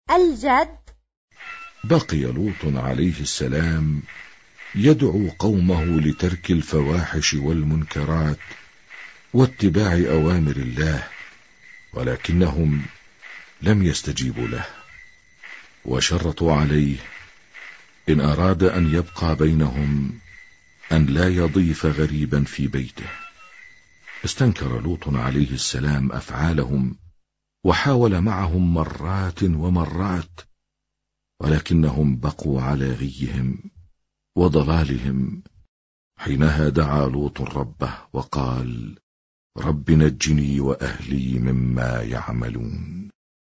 الجد. بقي لوط عليه السلام يدعو قومه لترك الفواحش والمنكرات واتباع أوامر الله، ولكنهم لم يستجيبوا له، وشرطوا عليه إن أراد أن يبقى بينهم أن لا يضيف غريبا في بيته. استنكر لوط عليه السلام أفعالهم، وحاول معهم مرات ومرات، ولكنهم بقوا على غيهم وضلالهم. حينها دعا لوط ربه وقال: رب نجني وأهلي مما يعملون.